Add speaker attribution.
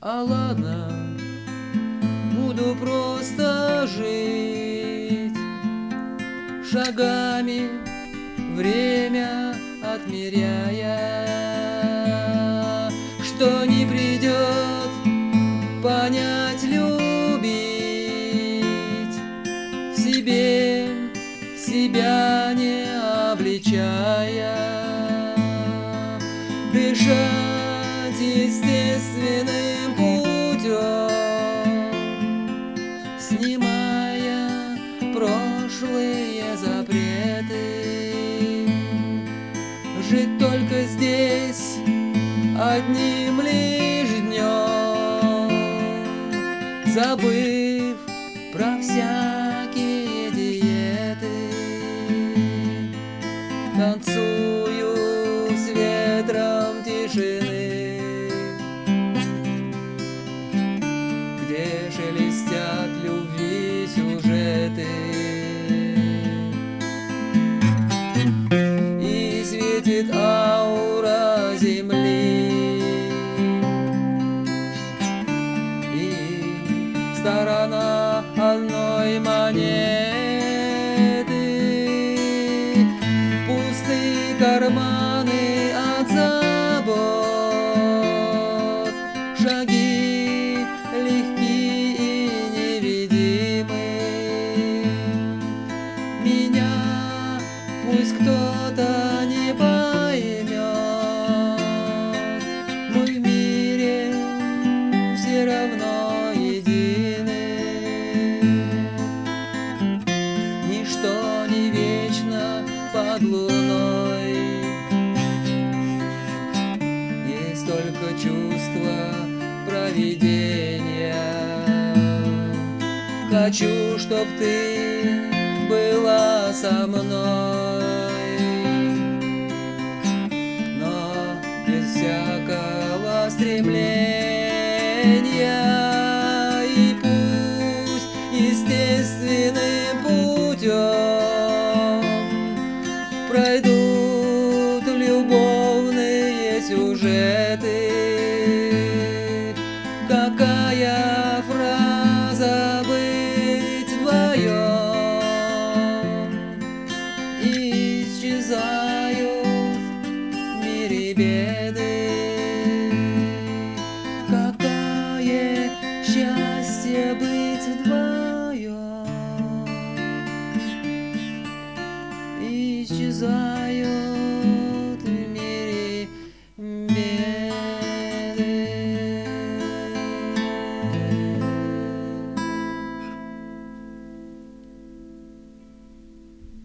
Speaker 1: А ладно, буду просто жить, шагами время отмеряя. Что не придет, понять, любить, в себе себя не обличая, дышать естественным путем, снимая прошлые запреты, жить только здесь одним лишь днем, забыв про всякие диеты. Танцую с ветром тишины, где шелестят любви сюжеты, и светит аура земли, и сторона одной монеты. Пустые карманы от забот, шаги легкие и невидимы. Меня пусть кто-то не поймет, мы в мире все равно едины. Ничто не вечно под луной, есть только чувство провидения. Хочу, чтоб ты была со мной, но без всякого стремления, и пусть естественным путем пройдут любовные сюжеты.